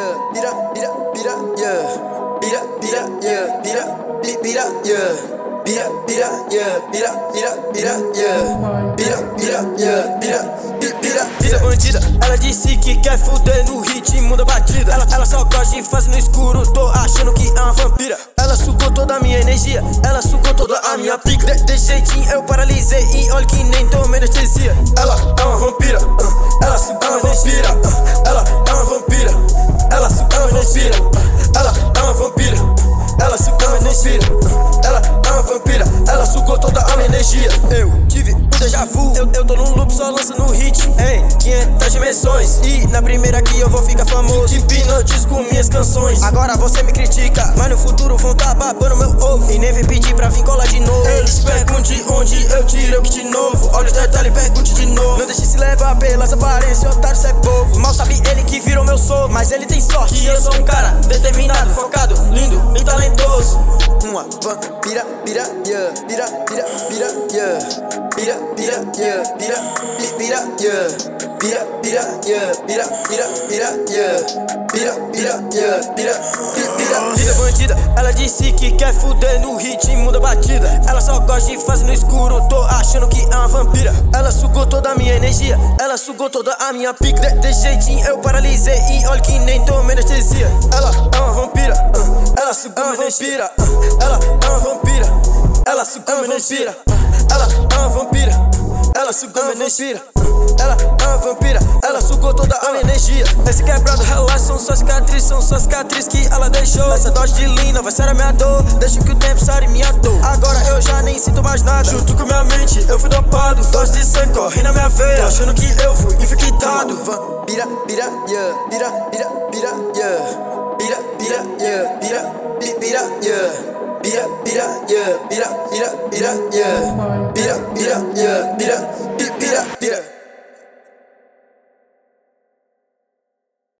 yeah, pira, yeah, pira, yeah, pira, yeah. Pira, yeah, pira. Vida bandida, ela disse que quer fuder no ritmo da batida. Ela só gosta de fazer no escuro, tô achando que é uma vampira. Ela sugou toda a minha energia, ela sugou toda a minha pica. De jeitinho eu paralisei e olha que nem tomei anestesia. Ela é uma vampira, ela sugou uma vampira. Ela é uma vampira, ela sugou uma vampira. Ela é uma vampira, ela sugou uma vampira. Ela é uma vampira, ela sugou toda a minha energia. Eu tive um déjà vu, eu tô num loop só lançando hit em 500 dimensões. E na primeira aqui eu vou ficar famoso, hipnotizo com minhas canções. Agora você me critica, mas no futuro vão tá babando meu ovo. E nem vem pedir pra vir colar de novo. Eles perguntam onde eu tiro o kit novo. Olha os detalhes, pergunte de novo. Não deixe se levar pelas aparências, otário cê é bobo. Mal sabe ele que virou meu sogro, mas ele tem sorte que eu sou um cara determinado, focado, lindo e talentoso. Uma vampira, yeah, pira, yeah. Pira, yeah, pira, yeah. Pira, yeah, pira. Vida bandida, ela disse que quer fuder no ritmo da batida. Ela só gosta de fazer no escuro, tô achando que é uma vampira. Ela sugou toda a minha energia, ela sugou toda a minha pica. De jeitinho eu paralisei e olha que nem tomei anestesia. Ela é uma vampira, ela sugou uma vampira. Ela é uma vampira, ela sugou uma vampira. Ela é uma vampira, ela sugou uma vampira. Ela é uma vampira, ela sugou toda a minha energia. Esse quebrado relaxa, são só cicatriz que ela deixou. Essa dose de lina vai ser a minha dor, deixa que o tempo sare minha dor. Agora eu já nem sinto mais nada, junto com minha mente eu fui dopado. Dose de sangue corre na minha veia, tô achando que eu fui infectado. Vampira, yeah, pira, yeah. Pira, yeah, pira, yeah. Pira, yeah, pira, yeah. Pira, yeah, pira.